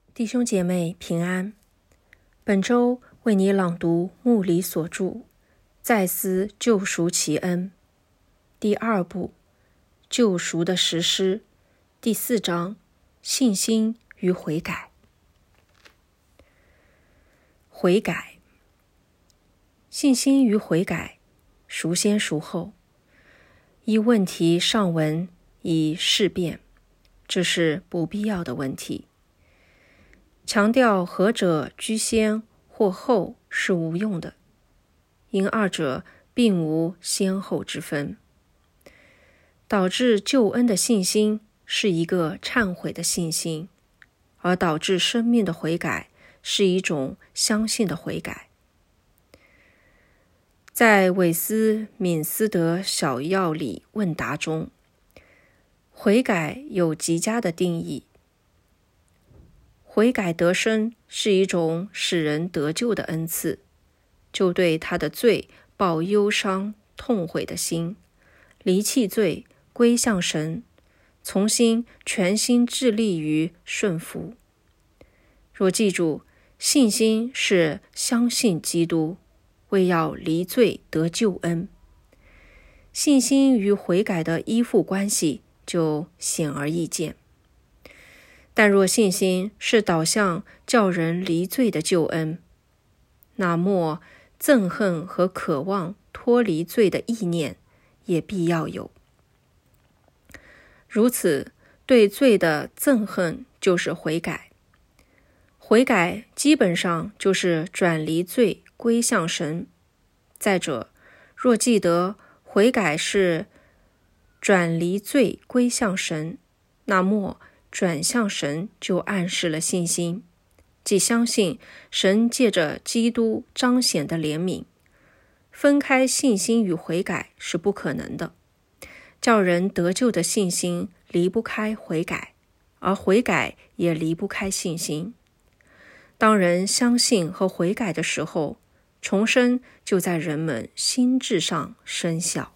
弟兄姐妹平安，本周为你朗读牧理所著《再思救赎其恩》第2部救赎的实施第4章信心与悔改。悔改，信心与悔改，孰先孰后？依问题上文以事变，这是不必要的问题。强调何者居先或后是无用的，因二者并无先后之分。导致救恩的信心是一个忏悔的信心，而导致生命的悔改是一种相信的悔改。在韦斯敏斯德小要理问答中，悔改有极佳的定义。悔改得生是一种使人得救的恩赐，就对他的罪抱忧伤痛悔的心，离弃罪，归向神，重新全心致力于顺服。若记住，信心是相信基督，为要离罪得救恩，信心与悔改的依附关系就显而易见。但若信心是导向叫人离罪的救恩，那么憎恨和渴望脱离罪的意念也必要有。如此，对罪的憎恨就是悔改。悔改基本上就是转离罪归向神。再者，若记得悔改是转离罪归向神，那么转向神就暗示了信心，即相信神借着基督彰显的怜悯。分开信心与悔改是不可能的，叫人得救的信心离不开悔改，而悔改也离不开信心。当人相信和悔改的时候，重生就在人们心智上生效。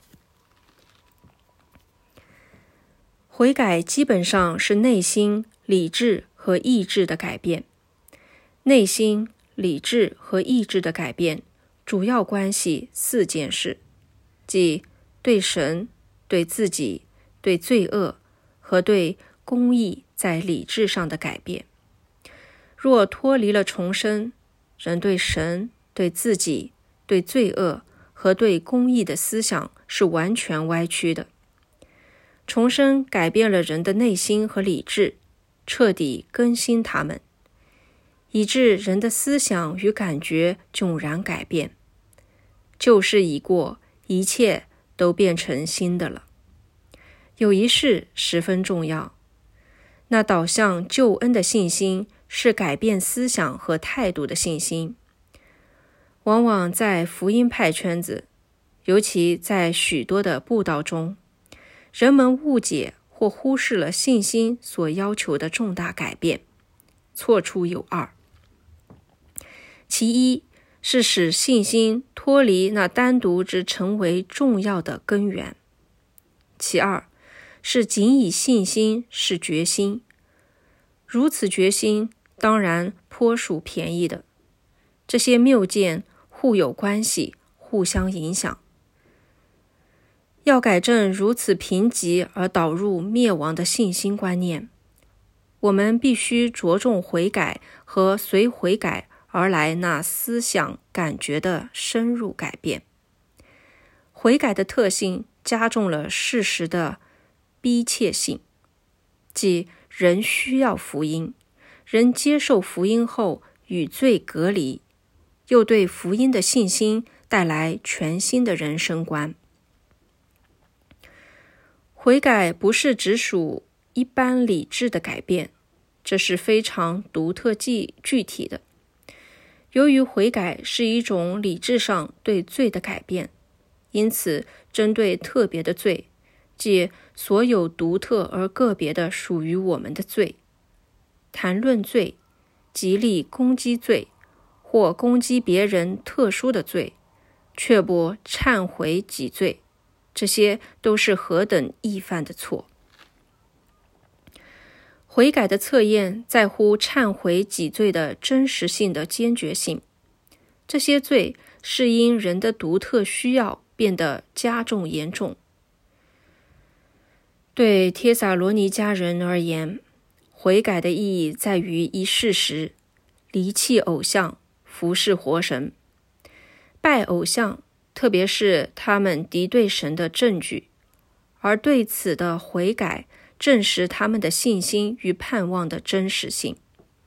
悔改基本上是内心、理智和意志的改变。内心、理智和意志的改变主要关系4件事，即对神、对自己、对罪恶和对公义在理智上的改变。若脱离了重生，人对神、对自己、对罪恶和对公义的思想是完全歪曲的。重生改变了人的内心和理智，彻底更新他们，以致人的思想与感觉迥然改变。旧事已过，一切都变成新的了。有一事十分重要，那导向救恩的信心是改变思想和态度的信心。往往在福音派圈子，尤其在许多的布道中，人们误解或忽视了信心所要求的重大改变，错处有2。其一是使信心脱离那单独之成为重要的根源，其二是仅以信心是决心。如此决心当然颇属便宜的，这些谬见互有关系，互相影响。要改正如此贫瘠而导入灭亡的信心观念，我们必须着重悔改和随悔改而来那思想感觉的深入改变。悔改的特性加重了事实的逼切性，即人需要福音，人接受福音后与罪隔离，又对福音的信心带来全新的人生观。悔改不是只属一般理智的改变，这是非常独特具体的。由于悔改是一种理智上对罪的改变，因此针对特别的罪，即所有独特而个别的属于我们的罪，谈论罪、极力攻击罪或攻击别人特殊的罪，却不忏悔己罪，这些都是何等易犯的错。 悔改的测验在乎忏悔己罪的真实性的坚决性。这些罪是因人的独特需要变得加重严重。对帖撒罗尼迦人而言，悔改的意义在于一事实：离弃偶像，服侍活神。拜偶像，特别是他们敌对神的证据，而对此的悔改证实他们的信心与盼望的真实性。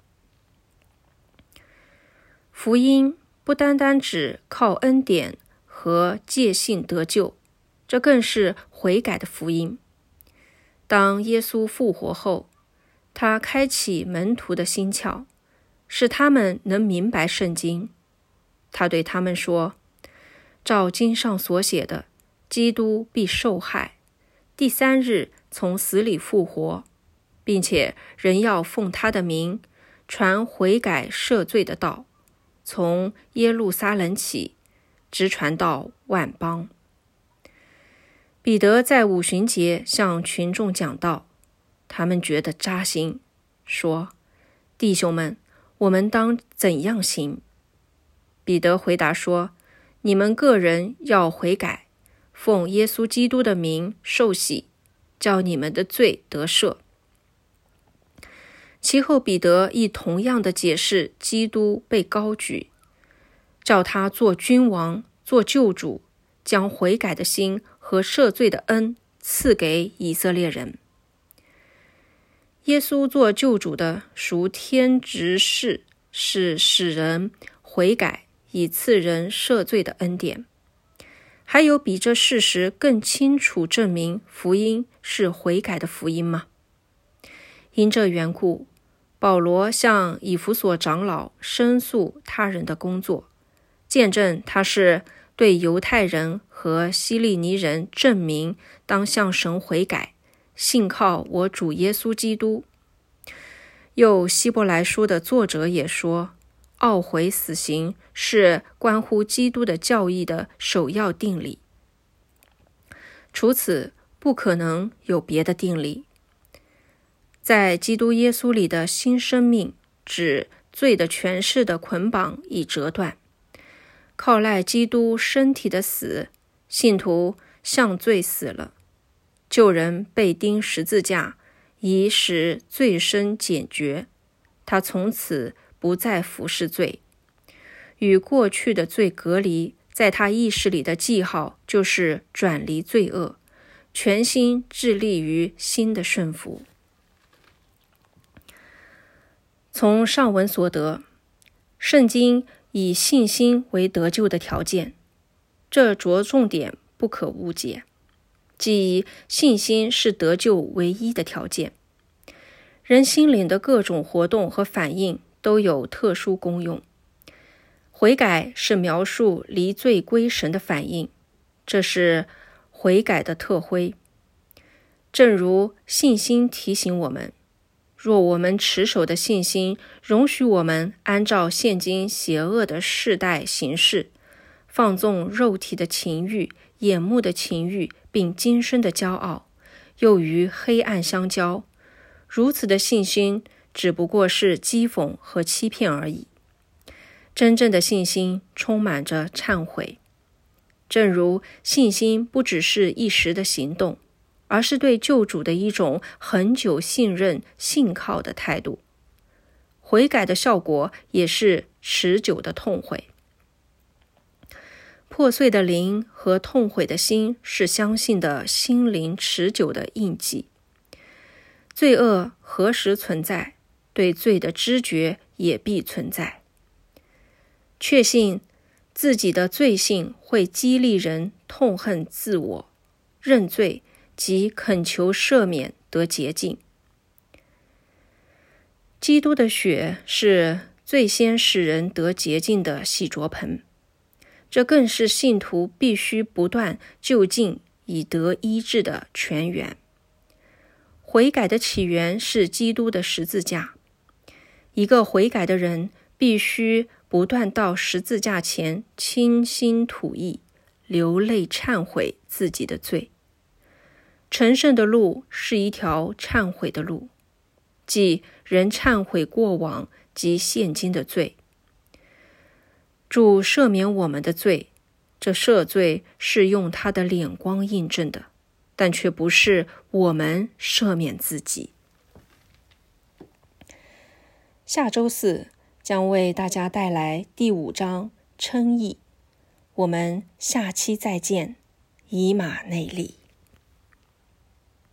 福音不单单只靠恩典和借信得救，这更是悔改的福音。当耶稣复活后，他开启门徒的心窍，使他们能明白圣经。他对他们说，照经上所写的，基督必受害，第3日从死里复活，并且人要奉他的名传悔改赦罪的道，从耶路撒冷起，直传到万邦。彼得在五旬节向群众讲道，他们觉得扎心，说：弟兄们，我们当怎样行？彼得回答说：你们个人要悔改，奉耶稣基督的名受洗，叫你们的罪得赦。其后彼得亦同样的解释基督被高举，叫他做君王，做救主，将悔改的心和赦罪的恩赐给以色列人。耶稣做救主的属天职事，是使人悔改，以赐人赦罪的恩典。还有比这事实更清楚证明福音是悔改的福音吗？因这缘故，保罗向以弗所长老申诉他人的工作，见证他是对犹太人和希利尼人证明当向神悔改，信靠我主耶稣基督。又希伯来书的作者也说，懊悔死刑是关乎基督的教义的首要定理，除此不可能有别的定理。在基督耶稣里的新生命，指罪的权势的捆绑已折断，靠赖基督身体的死，信徒向罪死了，救人被钉十字架，以使罪身解决，他从此不再服侍罪，与过去的罪隔离，在他意识里的记号就是转离罪恶，全心致力于新的顺服。从上文所得，圣经以信心为得救的条件，这着重点不可误解，即信心是得救唯一的条件。人心灵的各种活动和反应都有特殊功用。悔改是描述离罪归神的反应，这是悔改的特徽。正如信心提醒我们，若我们持守的信心容许我们按照现今邪恶的世代行事，放纵肉体的情欲、眼目的情欲，并今生的骄傲，又与黑暗相交，如此的信心只不过是讥讽和欺骗而已。真正的信心充满着忏悔，正如信心不只是一时的行动，而是对救主的一种恒久信任、信靠的态度。悔改的效果也是持久的痛悔。破碎的灵和痛悔的心是相信的心灵持久的印记。罪恶何时存在，对罪的知觉也必存在。确信自己的罪性会激励人痛恨自我，认罪及恳求赦免得洁净。基督的血是最先使人得洁净的洗濯盆，这更是信徒必须不断就近以得医治的泉源。悔改的起源是基督的十字架，一个悔改的人必须不断到十字架前倾心吐意，流泪忏悔自己的罪。成圣的路是一条忏悔的路， 即人忏悔过往及现今的罪。主赦免我们的罪，这赦罪是用他的脸光印证的，但却不是我们赦免自己。下周四将为大家带来第5章称义。我们下期再见，以马内利。